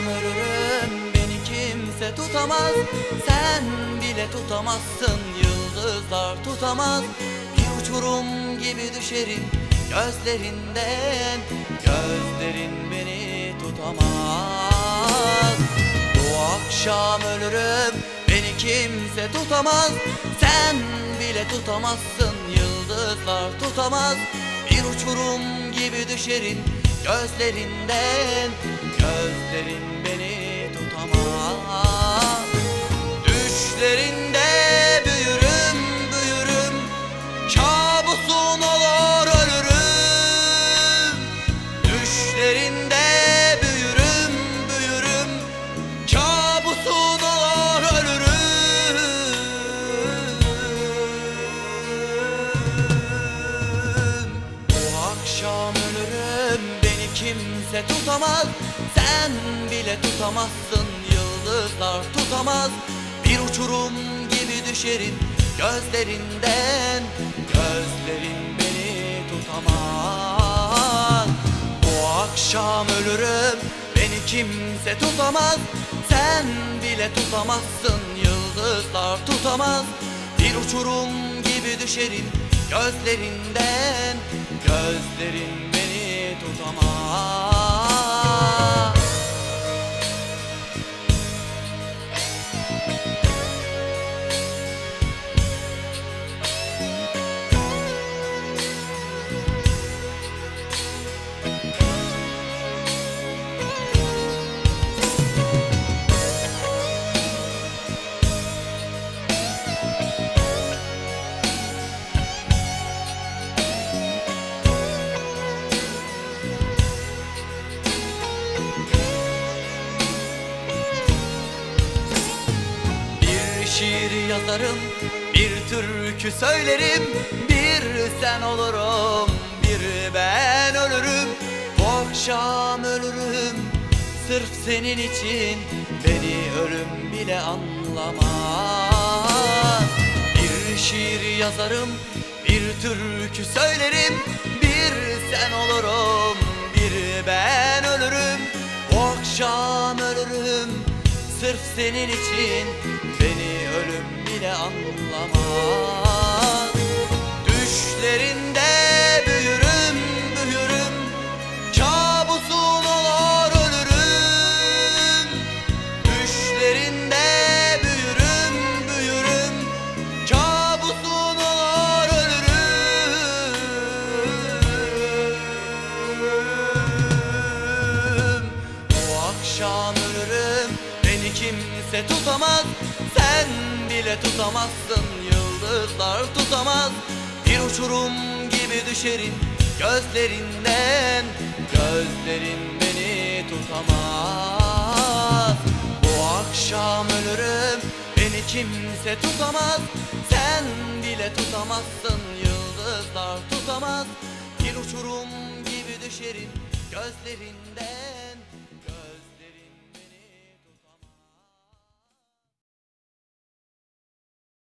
akşam ölürüm, beni kimse tutamaz. Sen bile tutamazsın, yıldızlar tutamaz. Bir uçurum gibi düşerim gözlerinden, gözlerin beni tutamaz. Bu akşam ölürüm, beni kimse tutamaz. Sen bile tutamazsın, yıldızlar tutamaz. Bir uçurum gibi düşerim gözlerinden, gözlerin beni tutamaz. Düşlerinde büyürüm, büyürüm, kabusun olur ölürüm. Düşlerinde büyürüm, büyürüm, kabusun olur ölürüm. Bu akşam ölürüm, beni kimse tutamaz. Sen bile tutamazsın, yıldızlar tutamaz. Bir uçurum gibi düşerim gözlerinden, gözlerin beni tutamaz. Bu akşam ölürüm, beni kimse tutamaz. Sen bile tutamazsın, yıldızlar tutamaz. Bir uçurum gibi düşerim gözlerinden, gözlerin beni tutamaz. Şiir yazarım, bir türkü söylerim. Bir sen olurum, bir ben ölürüm. Bu akşam ölürüm, sırf senin için. Beni ölüm bile anlamaz. Bir şiir yazarım, bir türkü söylerim. Bir sen olurum, bir ben ölürüm. Bu akşam ölürüm, sırf senin için. Beni ölüm bile anlamaz. Düşlerinde büyürüm, büyürüm, kabusun olur ölürüm. Düşlerinde büyürüm, büyürüm, kabusun olur ölürüm. Bu akşam ölürüm, beni kimse tutamaz. Sen bile tutamazsın, yıldızlar tutamaz. Bir uçurum gibi düşerim gözlerinden, gözlerin beni tutamaz. Bu akşam ölürüm, beni kimse tutamaz. Sen bile tutamazsın, yıldızlar tutamaz. Bir uçurum gibi düşerim gözlerinden.